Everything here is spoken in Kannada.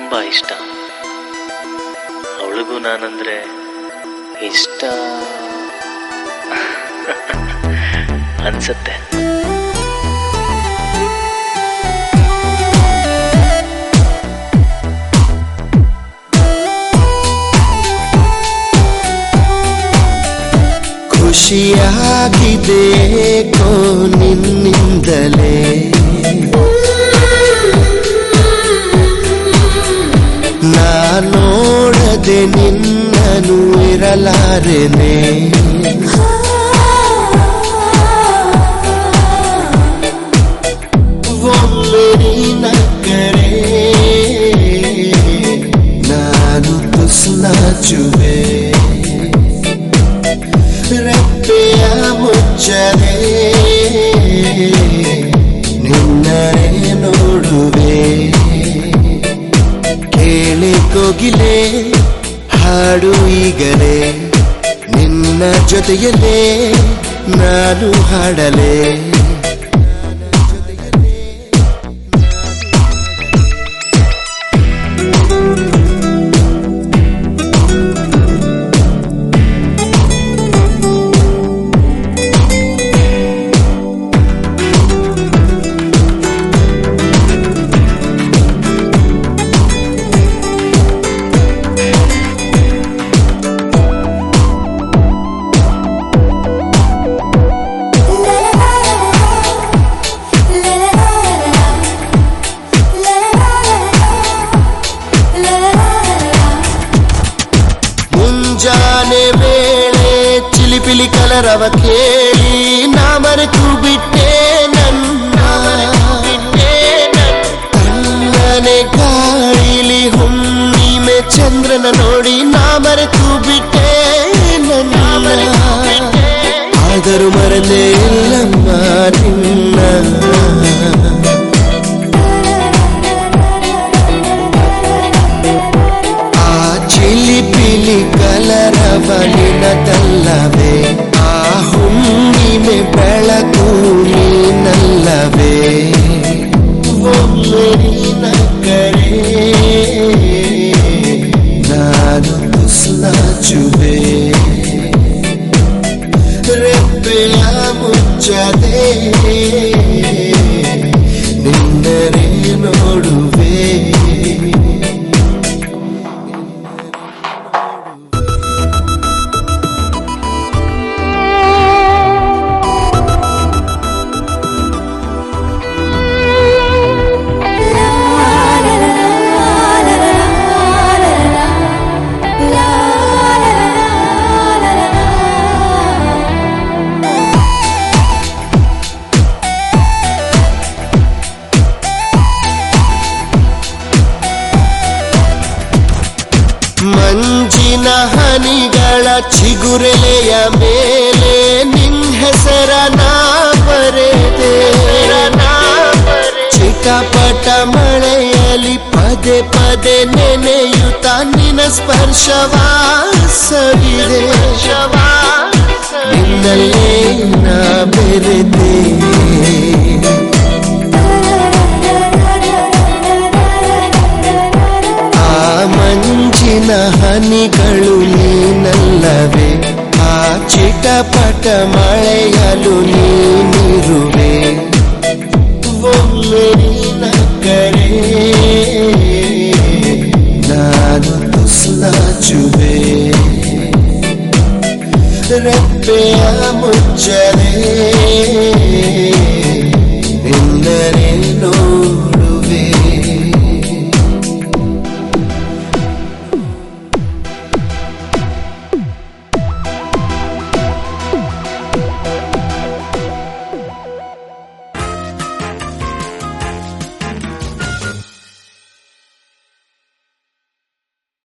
ತುಂಬ ಇಷ್ಟ. ಅವಳಿಗೂ ನಾನಂದ್ರೆ ಇಷ್ಟ ಅನ್ಸತ್ತೆ. ಖುಷಿಯಾಗಿದೆ ನಿನ್ನಿಂದಲೇ, ನಾ ನೋಡದೆ ನಿನ್ನನು ಇರಲಾರೆನೆ. ಒಮ್ಮೆ ನಕ್ಕರೆ ನಾನು ತುಸುನಾಚುವೆ, ರೆಪ್ಪೆಯ ಮುಚ್ಚದೆ ನಿನ್ನನೆ ನೋಡುವೆ. ಕೇಳಿ ಕೋಗಿಲೆ ಹಾಡು ಈಗಲೇ, ನಿನ್ನ ಜೊತೆಯಲ್ಲೇ ನಾನು ಹಾಡಲೇ. ಮುಂಜಾನೆ ವೇಳೆ ಚಿಲಿಪಿಲಿ ಕಲರವ ಕೇಳಿ ನಾ ಮರೆತು ಬಿಟ್ಟೆ ನನ್ನ. ತಣ್ಣನೆ ಗಾಳಿಲಿ ಹುಣ್ಣಿಮೆ ಚಂದ್ರನ ನೋಡಿ ನಾ ಮರೆತು ಬಿಟ್ಟೆ ನನ್ನ. ಆದರೂ ಮರಲೇ ಇಲ್ಲಮ್ಮ ನಿನ್ನ. ಚಿಲಿಪಿಲಿ ಕಲರವ ನಿನದಲ್ಲವೇ, ಆ ಹುಣ್ಣಿಮೆ ಬೆಳಕು ನೀನಲ್ಲವೇ. ಒಮ್ಮೆ ನಕ್ಕರೆ ನಾನು ತುಸುನಾಚುವೆ, ರೆಪ್ಪೆಯ ಮುಚ್ಚದೆ ನಿನ್ನನೆ ನೋಡುವೆ. ಮಂಜಿನ ಹನಿಗಳ ಚಿಗುರೆಲೆಯ ಮೇಲೆ ನಿನ್ ಹೆಸರ ನಾ ಬರೆದೆ. ಚಿಟಪಟ ಮಳೆಯಲಿ ಪದೇ ಪದೇ ನೆನೆಯುತ್ತ ನಿನ್ನ ಸ್ಪರ್ಶವಾಸವಿದೆ. ನಿನ್ನಲ್ಲೇ ನಾ ಬೆರೆದೆ. ಮಂಜಿನ ಹನಿಗಳು ನೀನಲ್ಲವೇ, ಆ ಚಿಟಪಟ ಮಳೆಯಲು ನೀನಿರುವೆ. ಒಮ್ಮೆ ನಕ್ಕರೆ ನಾನು ತುಸುನಾಚುವೆ, ರೆಪ್ಪೆಯ ಮುಚ್ಚದೆ